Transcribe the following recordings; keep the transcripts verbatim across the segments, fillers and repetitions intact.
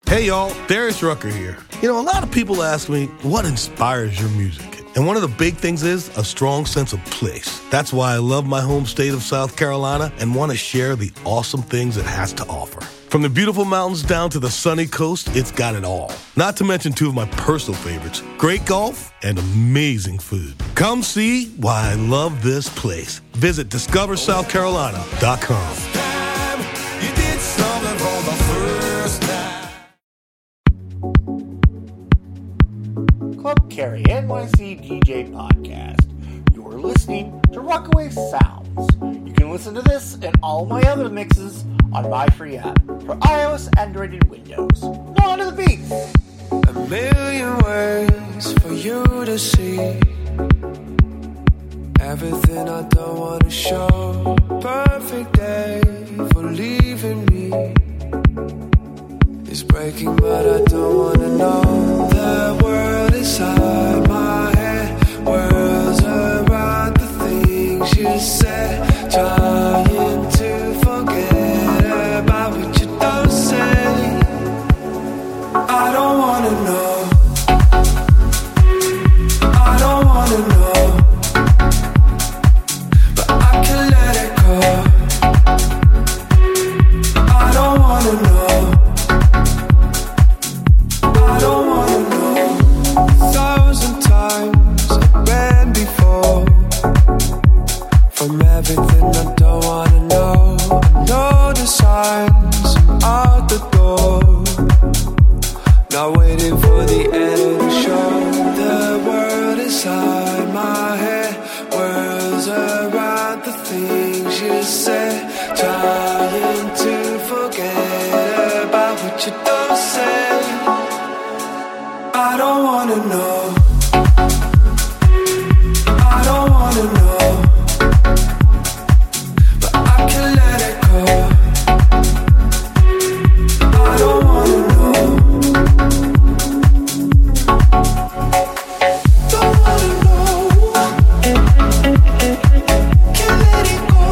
Hey y'all, Darius Rucker here. You know, a lot of people ask me, what inspires your music? And one of the big things is a strong sense of place. That's why I love my home state of South Carolina and want to share the awesome things it has to offer. From the beautiful mountains down to the sunny coast, it's got it all. Not to mention two of my personal favorites, great golf and amazing food. Come see why I love this place. Visit discover south carolina dot com. Club Carry N Y C D J Podcast. You're listening to Rockaway Sounds. You can listen to this and all my other mixes on my free app for iOS, Android, and Windows. Now on to the beat. A million ways for you to see everything I don't want to show. Perfect day for leaving me. It's breaking, but I don't wanna know. The world inside my head, worlds around the things you said. Trying to forget about what you don't say. I don't wanna know. I don't wanna know, but I can let it go. I don't wanna know. I don't wanna know. A thousand times I've been before. From everything I don't wanna know. I know the signs, I'm out the door. Not waiting for the end of the show. The world inside my head, worlds around the things you said. Trying to forget about what you don't say. I don't wanna know. I don't wanna know, but I can let it go. I don't wanna know. Don't wanna know. Can't let it go.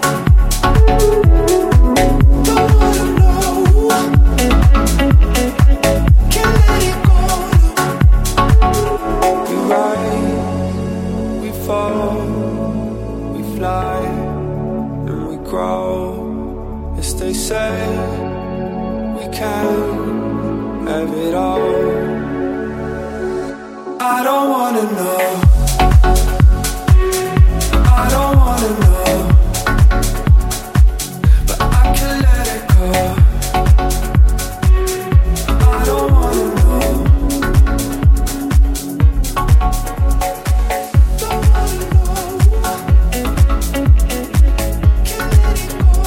Don't wanna know. Can't let it go. We rise, we fall, we fly, and we grow. As they say, we can have it all. I don't wanna know. I don't wanna know, but I can let it go. I don't wanna know. Don't wanna know. Can't let it go.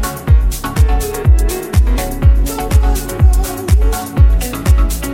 Don't wanna know.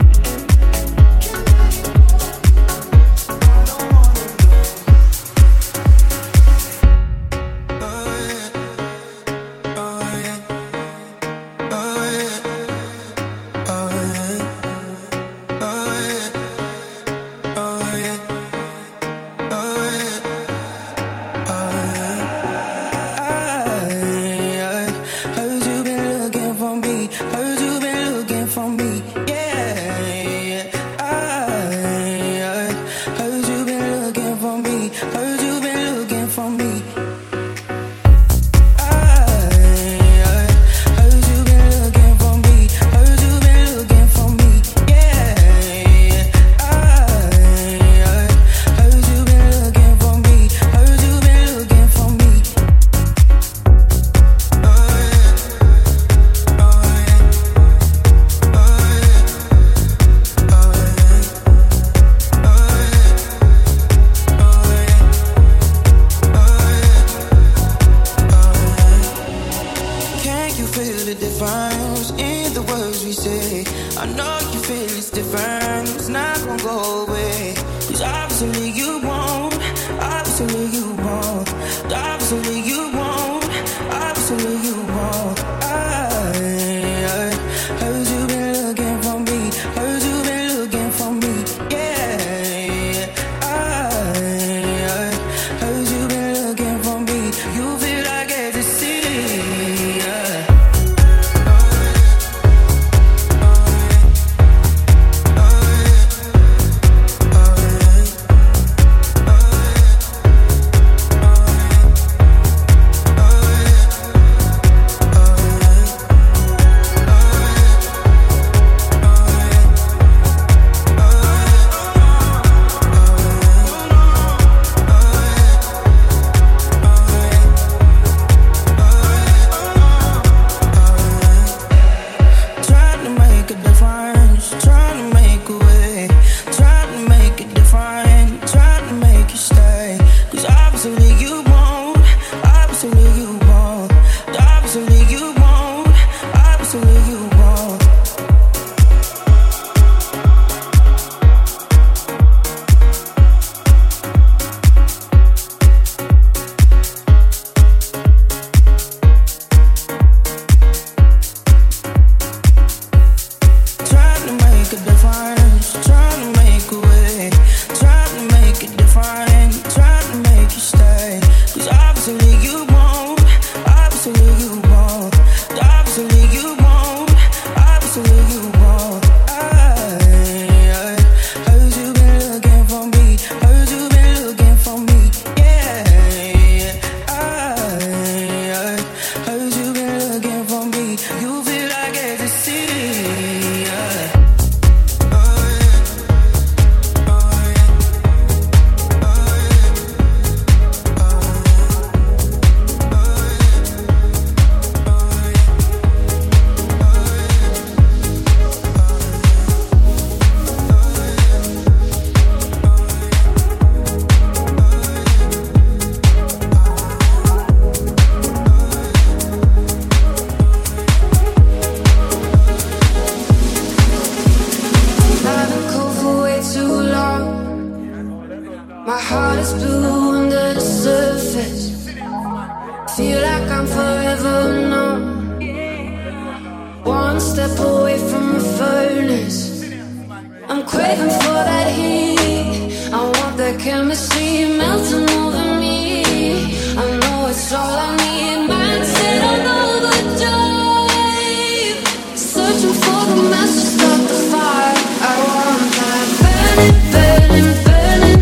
step away from the furnace. I'm craving for that heat. I want that chemistry melting over me. I know it's all I need. Mindset on overdrive. Searching for the match to start the fire. I want that burning, burning, burning.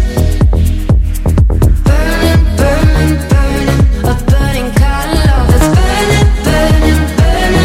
Burning, burning, burning. A burning kind of love that's burning, burning, burning.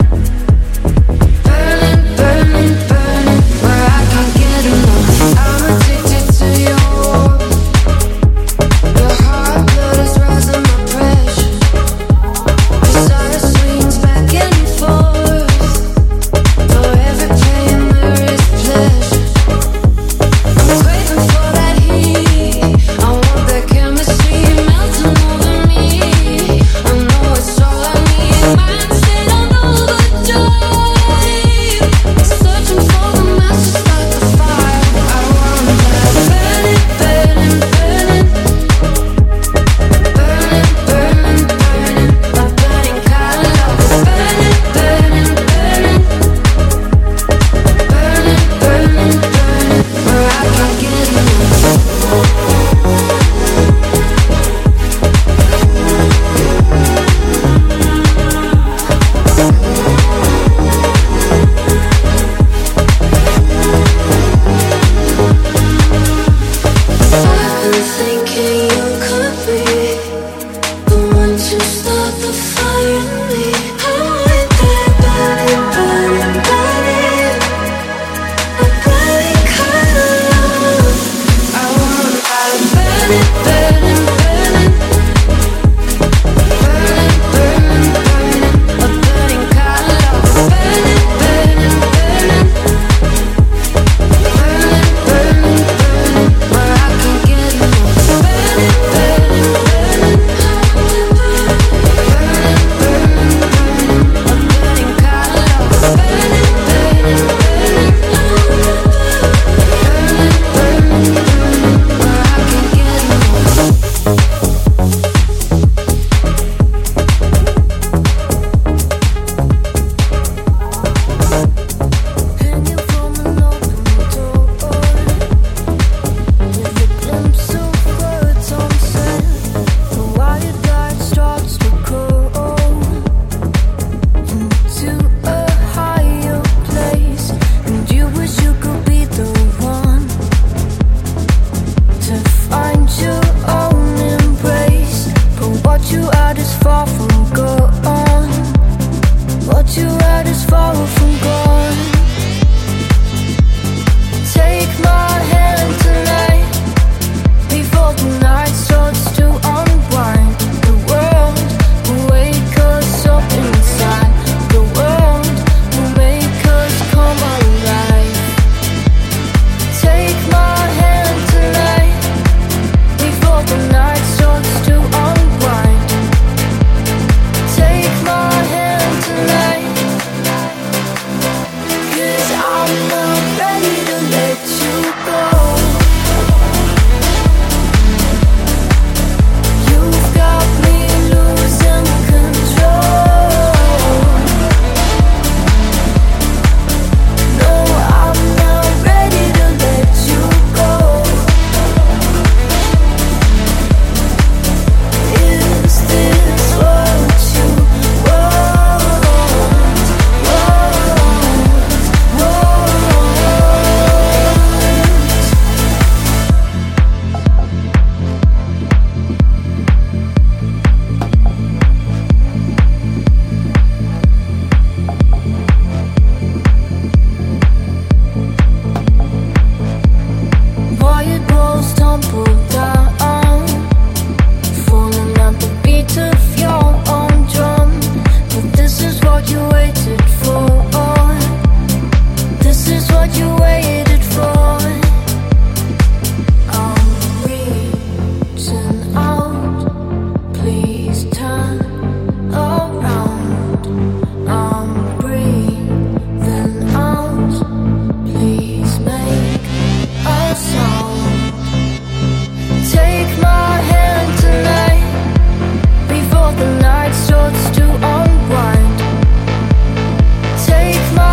Burning, burning, burning. Where I can't get enough. I'm addicted to your warmth. Your heart blood is rising my pressure. Desire swings back and forth. For every pain there is pleasure. I'm craving for that heat. I want that chemistry melting over me. I know it's all I need. Mindset on overdrive. Searching for the match to start the fire. I want that burning, burning, burning. Burning, burning, burning. A burning kind of love that's burning, burning, burning. Burning, burning, burning. Where I can't get enough. I've been thinking you could be the one to start the fire in me. I want that burning, burning, burning. A burning kind of love. I want that burning, burning, burning. Burning, burning, burning. A burning kind of love. Burning, burning, burning. Burning, burning, burning. Where I can't get enough. Burning, burning, burning. Burning, burning, burning. A burning kind of love. Burning, burning, burning. Burning, burning, burning. Where I can't get enough. Hanging from an open door, with a glimpse of words unsaid. The wired light starts to grow into a higher place, and you wish you could be the one to find your own embrace. But what you had is far from gone. What you had is far from gone. Take my hand tonight, before the night starts to unwind. The world will wake us up inside. The world will make us come alive. Take my hand tonight, before the night starts to unwind. Take my hand tonight. 'Cause I'm not ready to let you go. You've got me losing control. No, I'm not ready to let you go. Is this what you want? Want, Wired walls tumble down, falling at the beat of your own drum. But this is what you waited for. This is what you waited for. I'm reaching out, please turn around. I'm breathing out, please make a sound. Take my hand tonight, before the night starts to unwind. Take my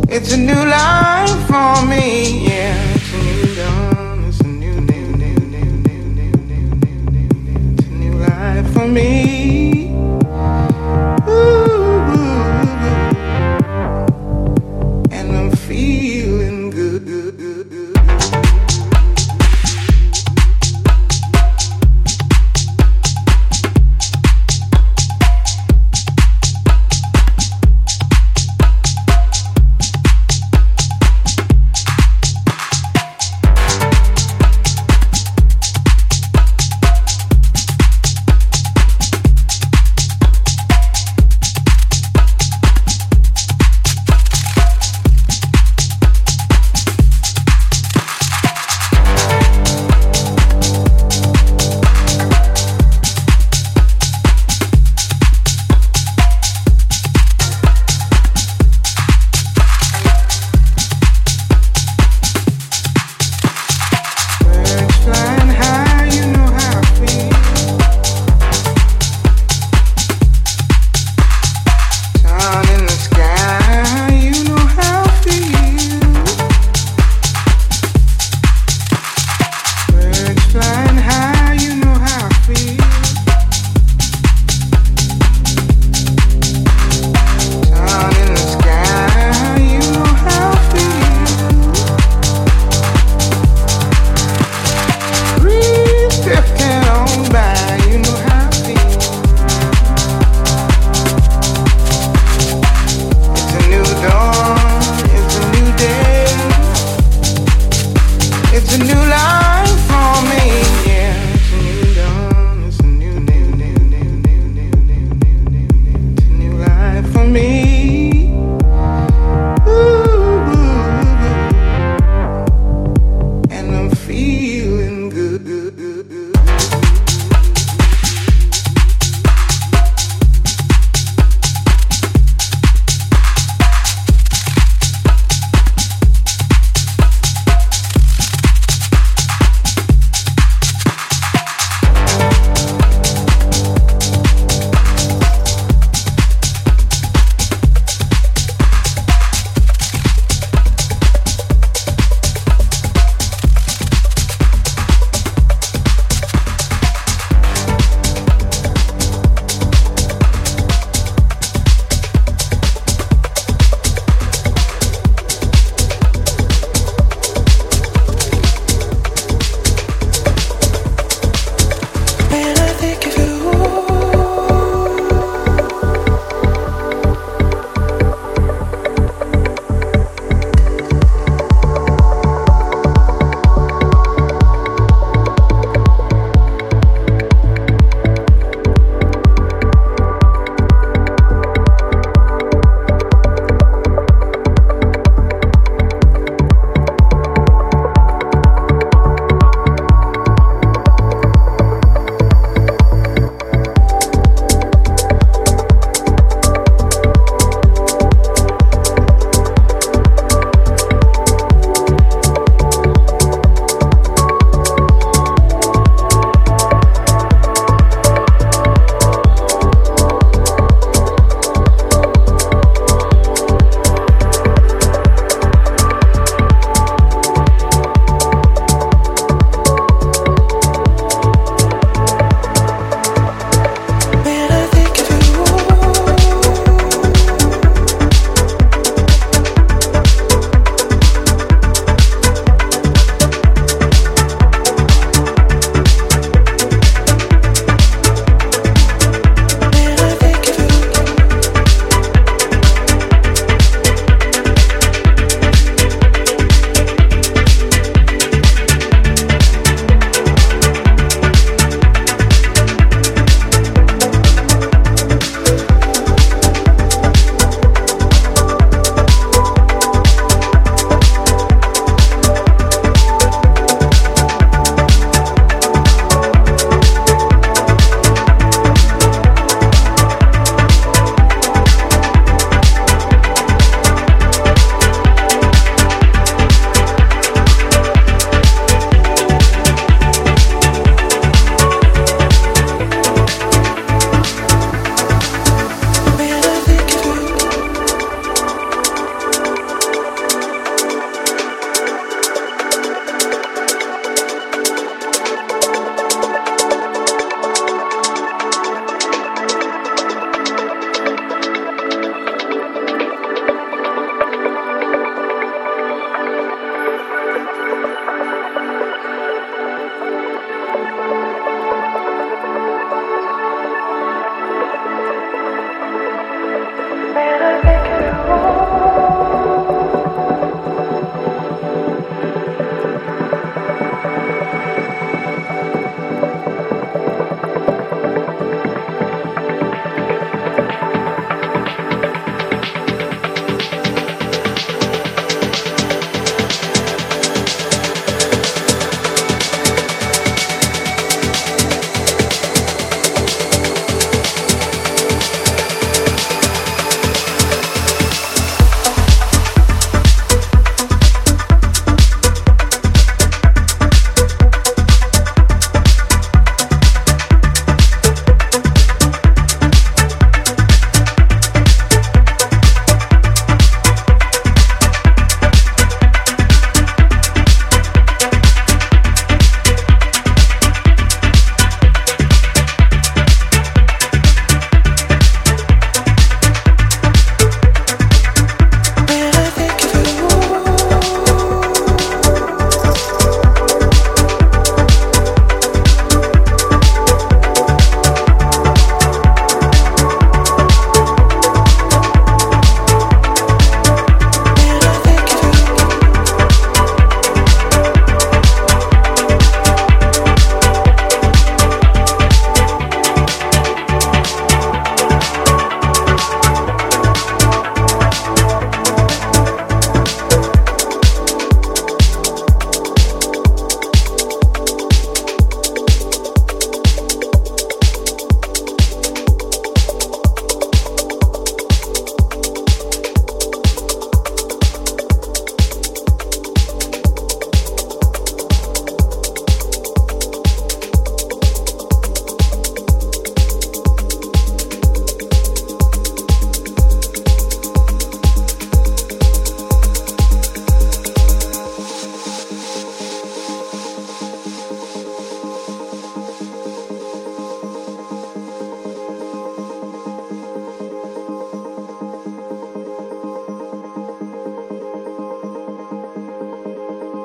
It's a new life for me, yeah. It's a new dawn, it's a new, new, new, new, new, new, new, new, new, it's a new life for me. Ooh, and I'm feeling good, good, good, good.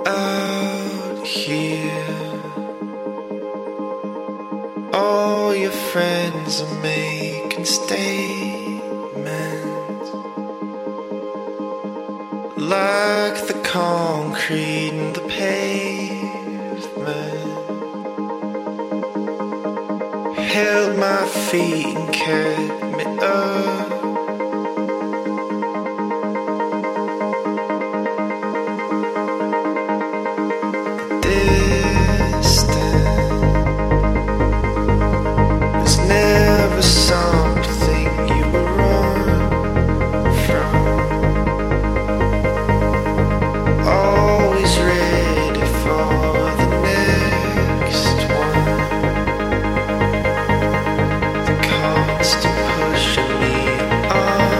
out here. All your friends are making statements, like the concrete in the pavement. Held my feet and kept me up. Something you were run from. Always ready for the next one. The constant pushing me on.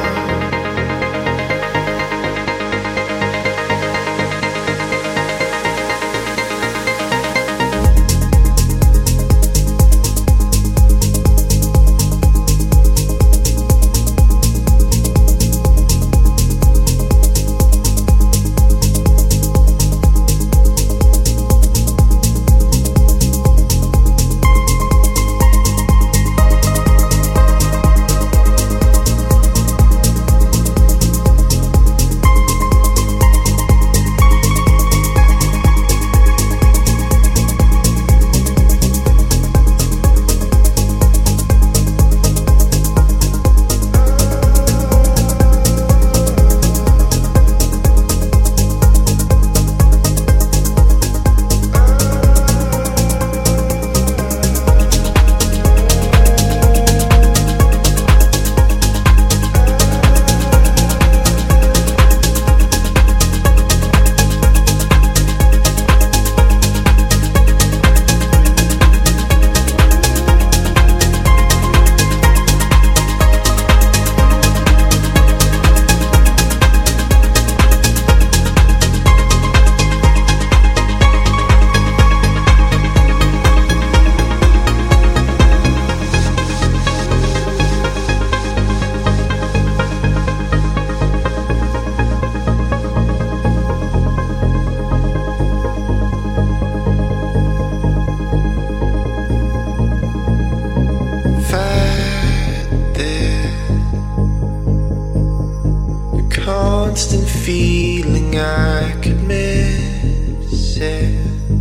Constant feeling I could miss it,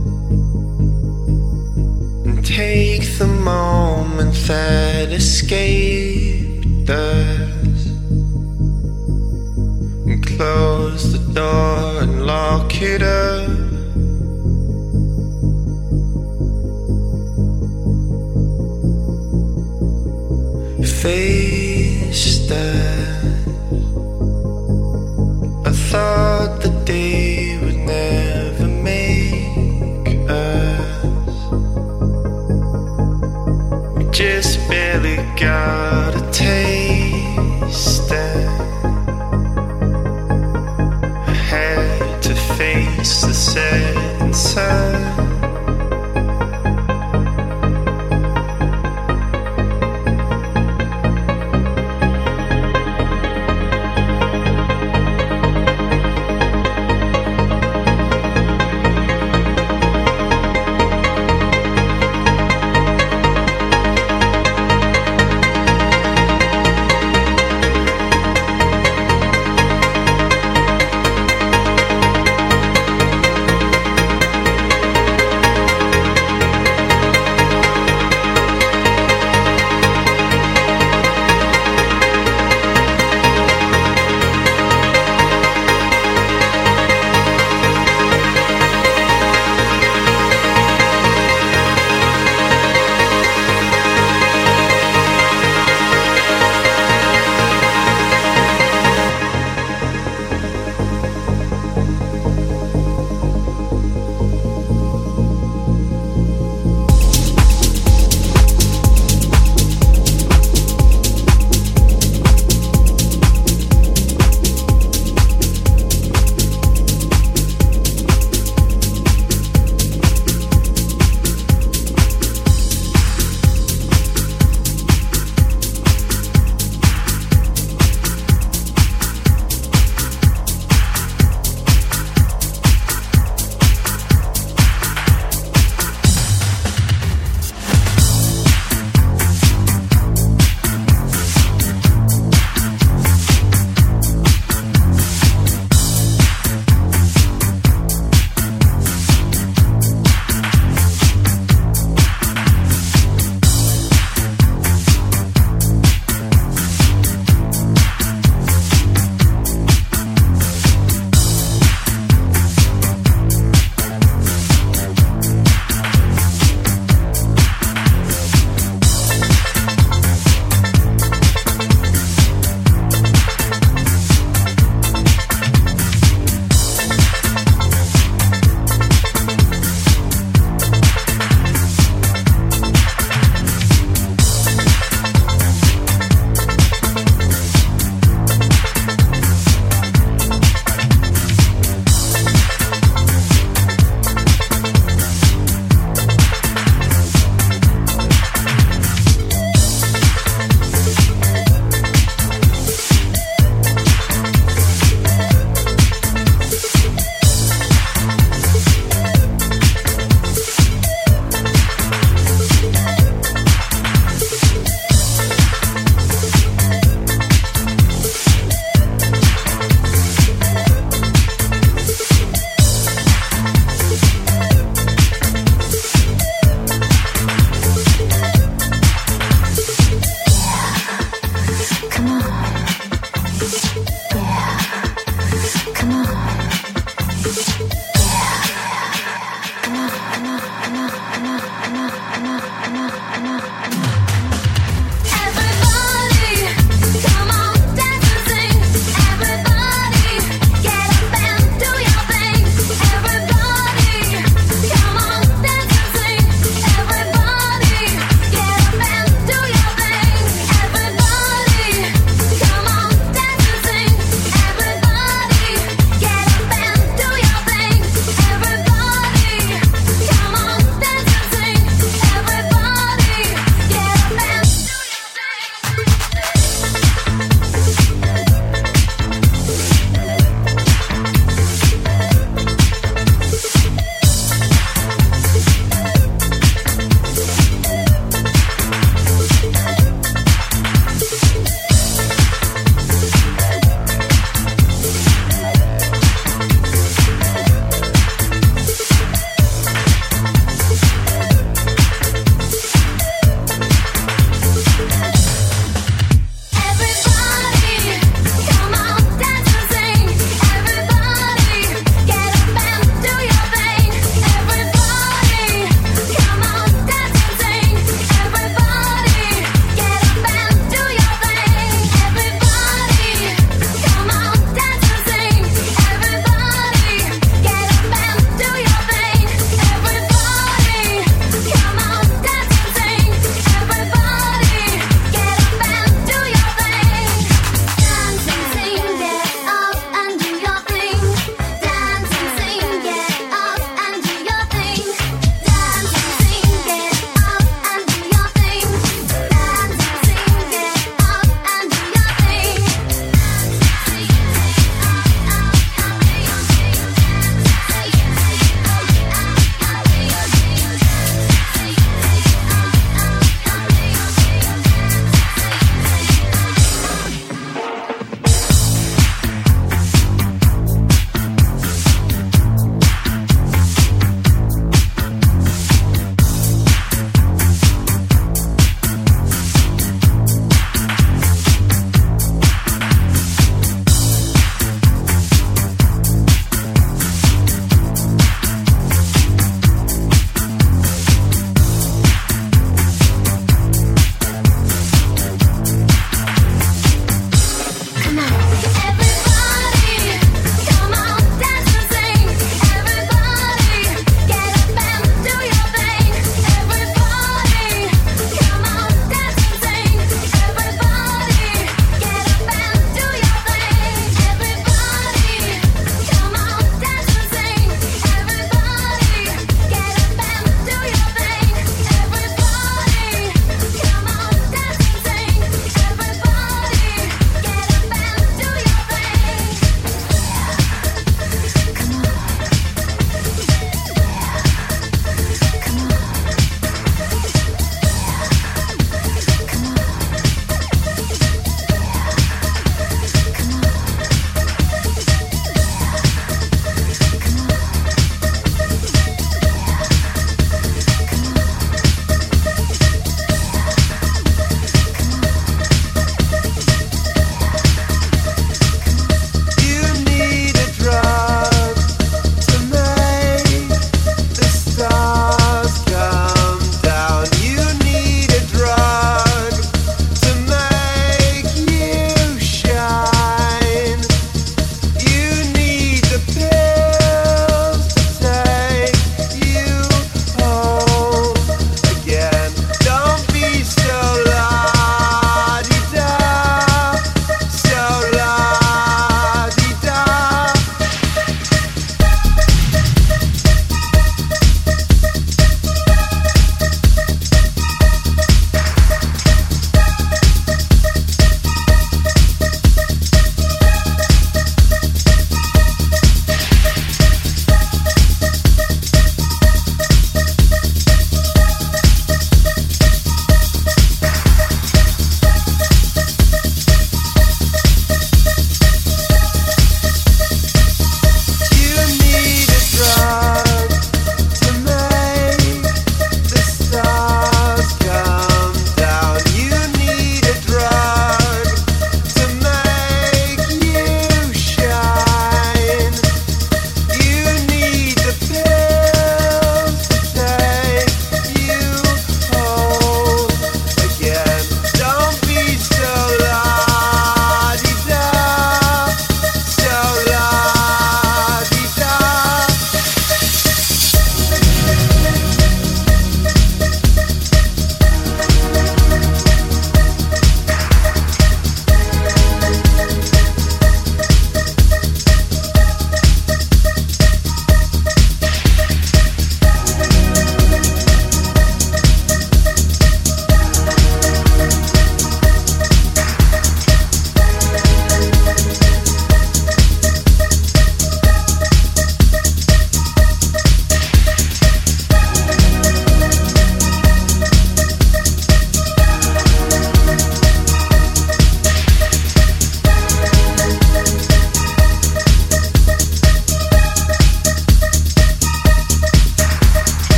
and take the moment that escaped us, and close the door and lock it up. Face that I thought the day would never make us. We just barely got a taste, and I had to face the setting sun.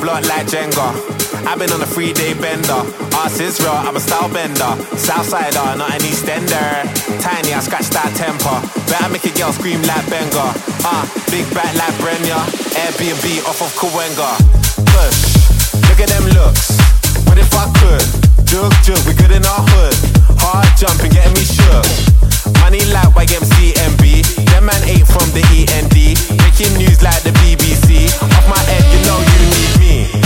block like Jenga. I've been on a three-day bender. Arse is real, I'm a style bender. Southsider, not an Eastender. Tiny, I scratch that temper. Better make a girl scream like Benga. Ah, uh, big back like Brenya. Airbnb off of Kawenga. Push, look at them looks. What if I could? Jug, jug, we good in our hood. Hard jumping, getting me shook. Money like Y M C M B. Them man ain't from the E N D. Breaking news like the B B C. Off my head, you know you need me.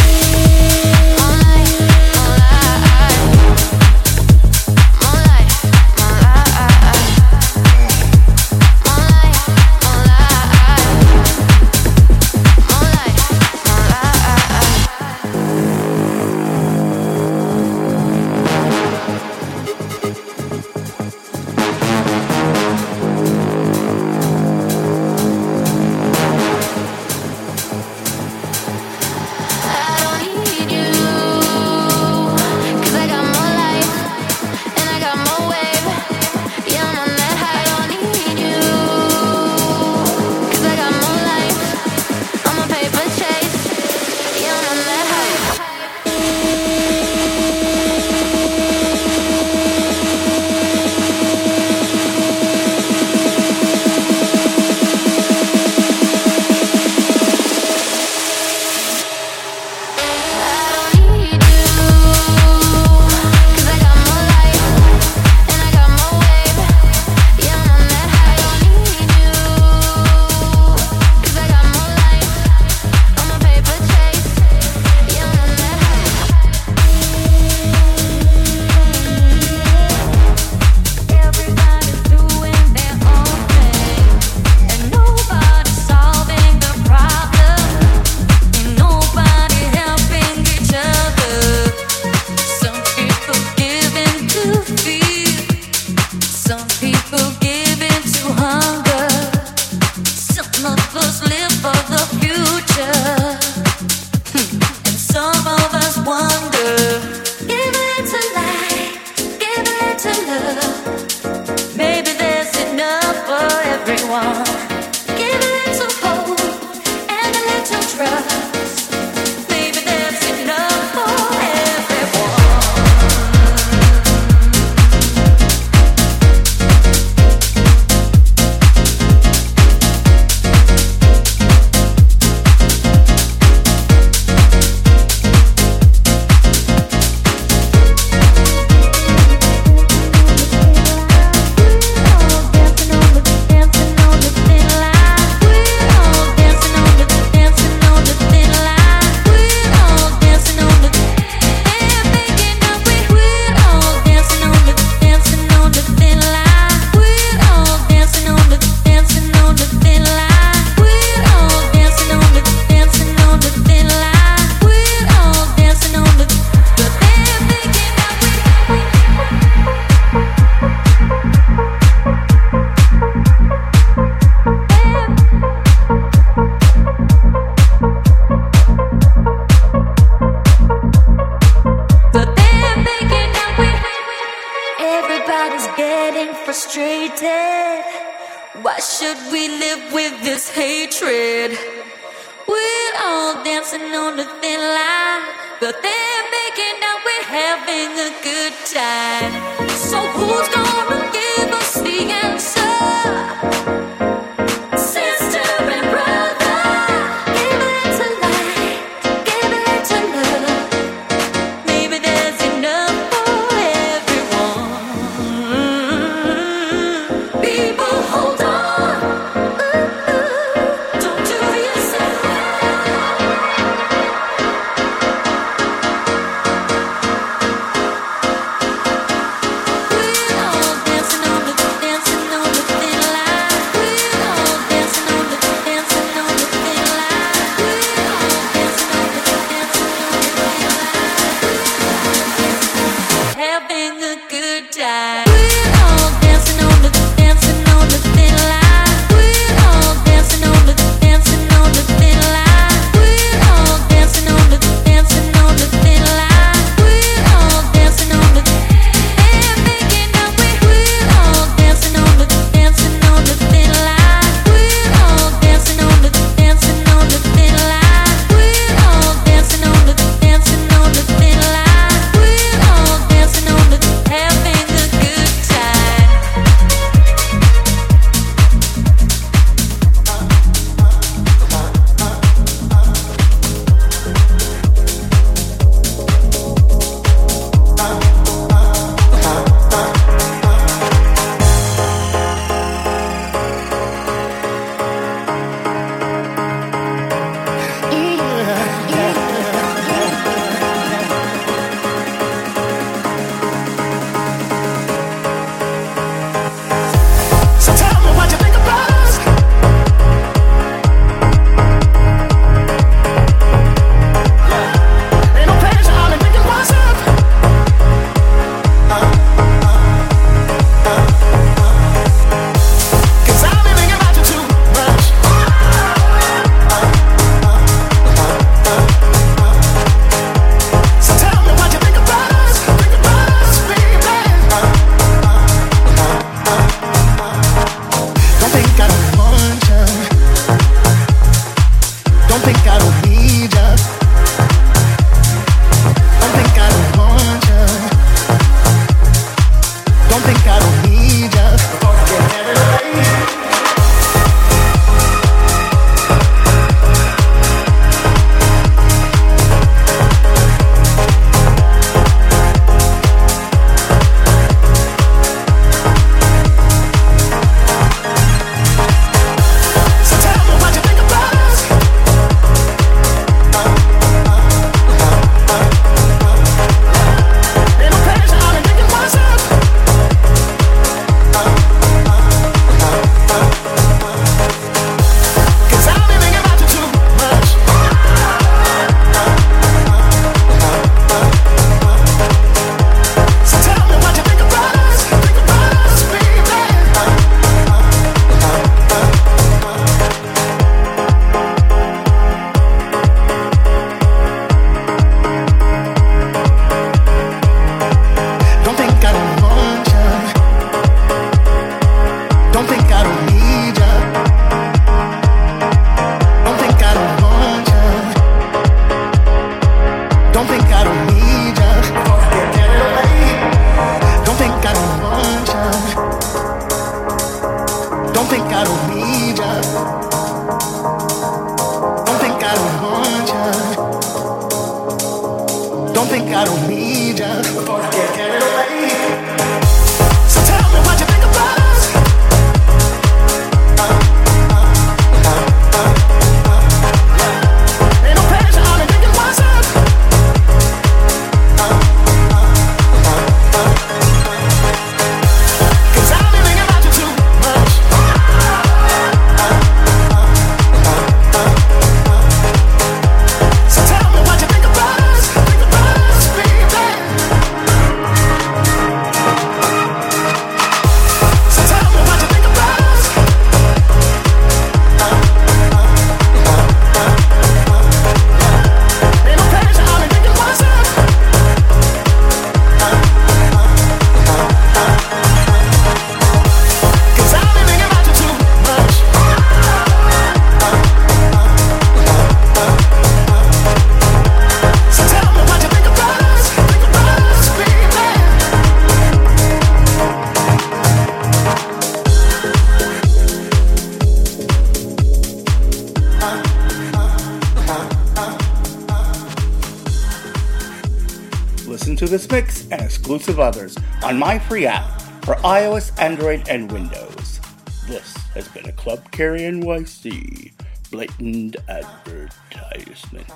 to this mix and exclusive others on my free app for iOS, Android, and Windows. This has been a Club Carry N Y C blatant advertisement.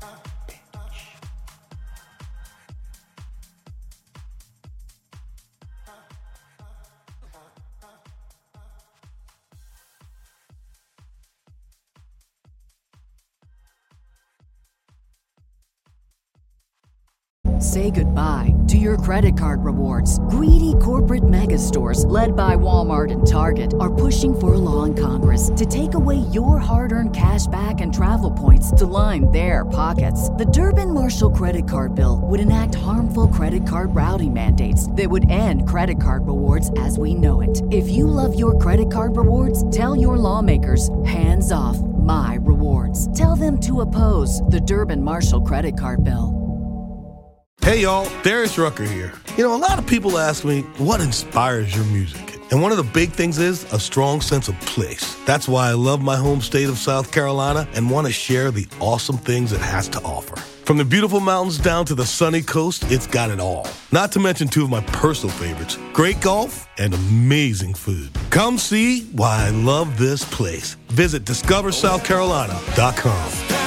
Say goodbye to your credit card rewards. Greedy corporate mega stores, led by Walmart and Target, are pushing for a law in Congress to take away your hard-earned cash back and travel points to line their pockets. The Durbin-Marshall credit card bill would enact harmful credit card routing mandates that would end credit card rewards as we know it. If you love your credit card rewards, tell your lawmakers, hands off my rewards. Tell them to oppose the Durbin-Marshall credit card bill. Hey y'all, Darius Rucker here. You know, a lot of people ask me, what inspires your music? And one of the big things is a strong sense of place. That's why I love my home state of South Carolina and want to share the awesome things it has to offer. From the beautiful mountains down to the sunny coast, it's got it all. Not to mention two of my personal favorites, great golf and amazing food. Come see why I love this place. Visit discover south carolina dot com.